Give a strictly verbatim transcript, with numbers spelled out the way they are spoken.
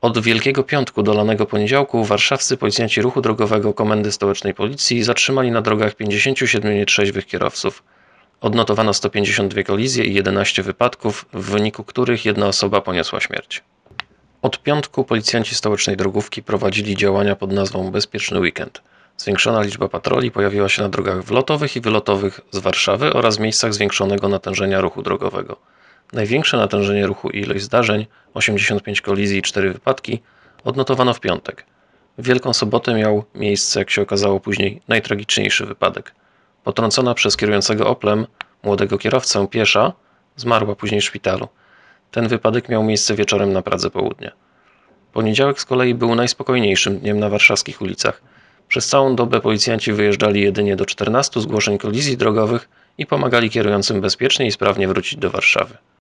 Od Wielkiego Piątku do lanego poniedziałku warszawscy policjanci ruchu drogowego Komendy Stołecznej Policji zatrzymali na drogach pięćdziesięciu siedmiu nietrzeźwych kierowców. Odnotowano sto pięćdziesiąt dwie kolizje i jedenaście wypadków, w wyniku których jedna osoba poniosła śmierć. Od piątku policjanci stołecznej drogówki prowadzili działania pod nazwą Bezpieczny Weekend. Zwiększona liczba patroli pojawiła się na drogach wlotowych i wylotowych z Warszawy oraz miejscach zwiększonego natężenia ruchu drogowego. Największe natężenie ruchu i ilość zdarzeń, osiemdziesiąt pięć kolizji i cztery wypadki, odnotowano w piątek. W Wielką Sobotę miał miejsce, jak się okazało później, najtragiczniejszy wypadek. Potrącona przez kierującego Oplem młodego kierowcę piesza zmarła później w szpitalu. Ten wypadek miał miejsce wieczorem na Pradze Południa. Poniedziałek z kolei był najspokojniejszym dniem na warszawskich ulicach. Przez całą dobę policjanci wyjeżdżali jedynie do czternastu zgłoszeń kolizji drogowych i pomagali kierującym bezpiecznie i sprawnie wrócić do Warszawy.